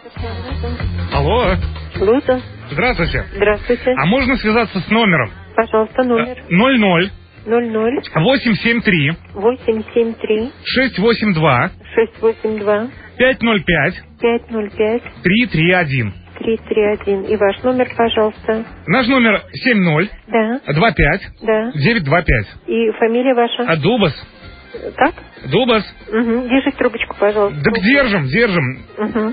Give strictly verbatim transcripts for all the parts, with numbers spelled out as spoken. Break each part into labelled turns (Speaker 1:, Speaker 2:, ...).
Speaker 1: Алло.
Speaker 2: Луза.
Speaker 1: Здравствуйте.
Speaker 2: Здравствуйте.
Speaker 1: А можно связаться с номером?
Speaker 2: Пожалуйста, номер.
Speaker 1: ноль ноль.
Speaker 2: ноль ноль.
Speaker 1: восемь семь три.
Speaker 2: восемь семь три.
Speaker 1: шесть восемь два.
Speaker 2: шесть восемь два.
Speaker 1: пять ноль пять.
Speaker 2: пять ноль пять.
Speaker 1: три три один.
Speaker 2: три три один. И ваш номер, пожалуйста.
Speaker 1: Наш номер семь ноль.
Speaker 2: Да.
Speaker 1: два пять.
Speaker 2: Да.
Speaker 1: девять два пять.
Speaker 2: И фамилия ваша?
Speaker 1: А Дубас.
Speaker 2: Как?
Speaker 1: Дубас.
Speaker 2: Угу. Держите трубочку, пожалуйста.
Speaker 1: Так держим, держим.
Speaker 2: Угу.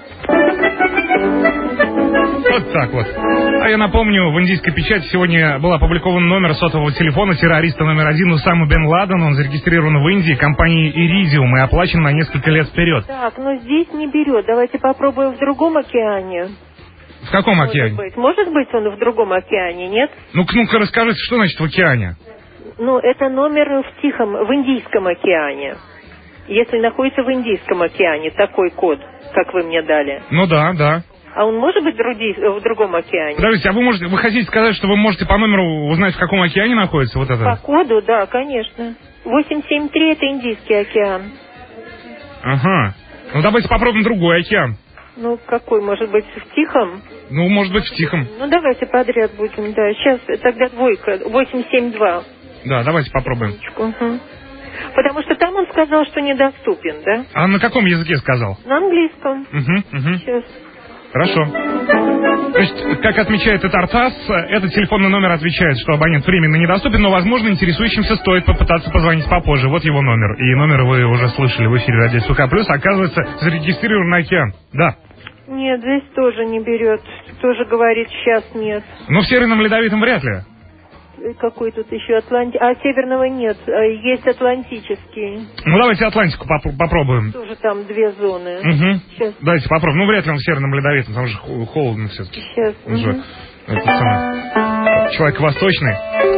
Speaker 1: Вот так вот. А я напомню, в индийской печати сегодня был опубликован номер сотового телефона террориста номер один Усама бен Ладена. Он зарегистрирован в Индии компанией Иридиум и оплачен на несколько лет вперед.
Speaker 2: Так, но здесь не берет. Давайте попробуем в другом океане.
Speaker 1: В каком
Speaker 2: Может
Speaker 1: океане?
Speaker 2: быть. Может быть, он в другом океане, нет?
Speaker 1: Ну-ка, ну-ка, расскажите, что значит в океане?
Speaker 2: Ну, это номер в Тихом, в Индийском океане. Если находится в Индийском океане, такой код, как вы мне дали.
Speaker 1: Ну да, да.
Speaker 2: А он может быть в, други- в другом океане?
Speaker 1: Подождите, а вы можете, вы хотите сказать, что вы можете по номеру узнать, в каком океане находится вот это?
Speaker 2: По коду, да, конечно. восемь семь три это Индийский океан.
Speaker 1: Ага. Ну давайте попробуем другой океан.
Speaker 2: Ну, какой, может быть, в Тихом?
Speaker 1: Ну, может быть, в Тихом.
Speaker 2: Ну, давайте подряд будем, да. Сейчас, тогда двойка, восемь семь два.
Speaker 1: Да, давайте попробуем.
Speaker 2: Угу. Потому что там он сказал, что недоступен, да?
Speaker 1: А на каком языке сказал?
Speaker 2: На английском.
Speaker 1: Угу, угу.
Speaker 2: Сейчас.
Speaker 1: Хорошо. То есть, как отмечает Этартас, этот телефонный номер отвечает, что абонент временно недоступен, но, возможно, интересующимся стоит попытаться позвонить попозже. Вот его номер. И номер вы уже слышали в эфире радио СУК плюс. Оказывается, зарегистрирован на океан. Да.
Speaker 2: Нет, здесь тоже не берет. Тоже говорит, сейчас нет.
Speaker 1: Но в Северном Ледовитом вряд ли.
Speaker 2: Какой тут еще Атланти... А северного нет, а есть Атлантический.
Speaker 1: Ну, давайте Атлантику поп- попробуем.
Speaker 2: Тоже там две зоны.
Speaker 1: Угу.
Speaker 2: Сейчас.
Speaker 1: Давайте попробуем. Ну, вряд ли он в Северном Ледовитом, там же хо- холодно все-таки.
Speaker 2: Сейчас.
Speaker 1: Он же,
Speaker 2: Угу.
Speaker 1: это самое, человек восточный.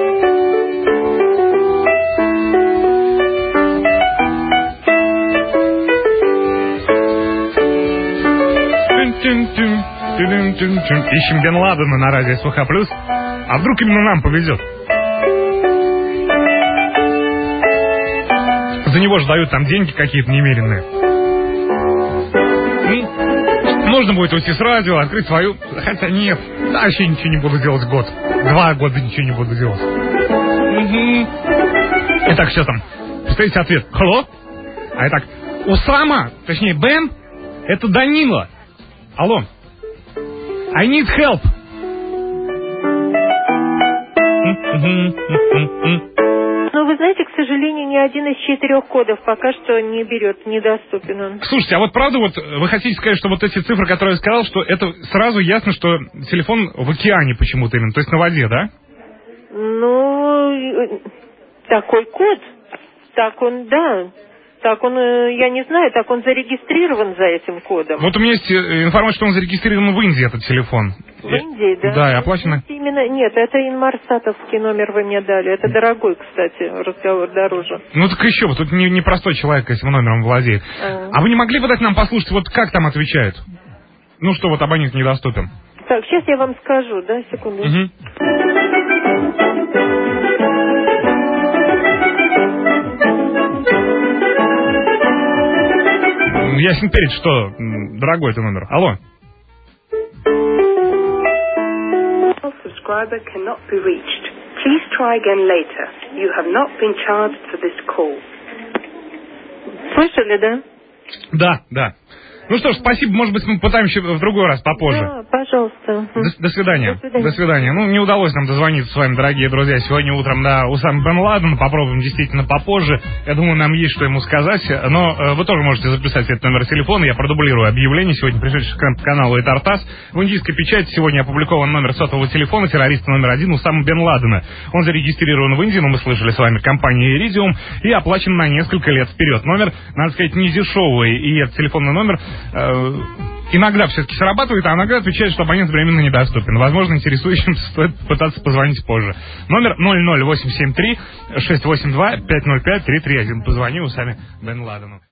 Speaker 1: Ищем Бен Ладена на радио СУК плюс. А вдруг именно нам повезет? За него же дают там деньги какие-то немеренные. И можно будет уйти с радио, открыть свою... Хотя нет, вообще ничего не буду делать год. Два года ничего не буду делать. Угу. Итак, что там? Посмотрите ответ. Алло? А итак, Усама, точнее Бен, это Данила. Алло. I need help.
Speaker 2: Но вы знаете, к сожалению, ни один из четырех кодов пока что не берет, недоступен он.
Speaker 1: Слушайте, а вот правда, вот вы хотите сказать, что вот эти цифры, которые я сказал, что это сразу ясно, что телефон в океане почему-то именно, то есть на воде, да?
Speaker 2: Ну, такой код, так он, да. Так он, я не знаю, так он зарегистрирован за этим кодом.
Speaker 1: Вот у меня есть информация, что он зарегистрирован в Индии, этот телефон.
Speaker 2: В Индии, да?
Speaker 1: Да, и оплачено.
Speaker 2: Именно, нет, это инмарсатовский номер вы мне дали. Это дорогой, кстати, разговор дороже.
Speaker 1: Ну так еще, вот тут не, не простой человек этим номером владеет. А. а вы не могли бы дать нам послушать, вот как там отвечают? Ну что, вот абонент недоступен.
Speaker 2: Так, сейчас я вам скажу, да, секунду.
Speaker 1: Угу. Ясен перед, что дорогой это номер. Алло.
Speaker 3: Subscriber cannot be reached. Please try again later. You have not been charged for this call.
Speaker 2: Слышали, да?
Speaker 1: Да, да. Ну что ж, спасибо. Может быть, мы попытаемся в другой раз попозже.
Speaker 2: Да, пожалуйста.
Speaker 1: До, до свидания.
Speaker 2: До свидания.
Speaker 1: До свидания. Ну, не удалось нам дозвониться с вами, дорогие друзья. Сегодня утром, да, Усама бен Ладен. Попробуем действительно попозже. Я думаю, нам есть что ему сказать. Но э, вы тоже можете записать этот номер телефона. Я продублирую объявление сегодня, пришедшее к каналу Этартас. В индийской печати сегодня опубликован номер сотового телефона террориста номер один Усама бен Ладена. Он зарегистрирован в Индии, но мы слышали с вами компанию Иридиум, и оплачен на несколько лет вперед. Номер, надо сказать, не дешевый. И этот телефонный номер... Э, иногда все-таки срабатывает, а иногда отвечает, что абонент временно недоступен. Возможно, интересующимся стоит попытаться позвонить позже. Номер ноль ноль восемь семь три шесть восемь два пять ноль пять три три один. Позвони Усаме бен Ладену.